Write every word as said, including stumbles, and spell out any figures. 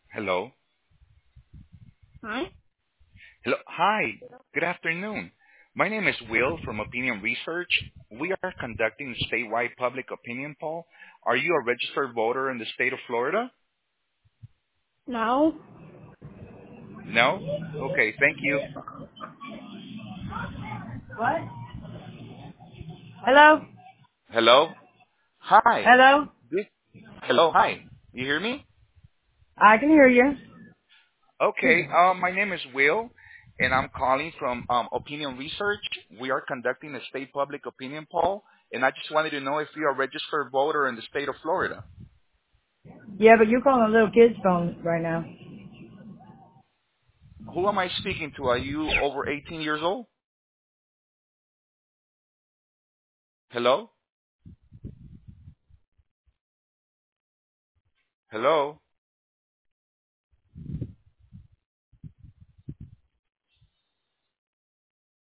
Hello. Hi. Hello. Hi. Good afternoon. My name is Will from Opinion Research. We are conducting a statewide public opinion poll. Are you a registered voter in the state of Florida? No. No? Okay, thank you. What? Hello? Hello? Hi. Hello? This, hello, hi. You hear me? I can hear you. Okay, um, my name is Will, and I'm calling from um, Opinion Research. We are conducting a state public opinion poll, and I just wanted to know if you're a registered voter in the state of Florida. Yeah, but you're calling a little kid's phone right now. Who am I speaking to? Are you over eighteen years old? Hello? Hello?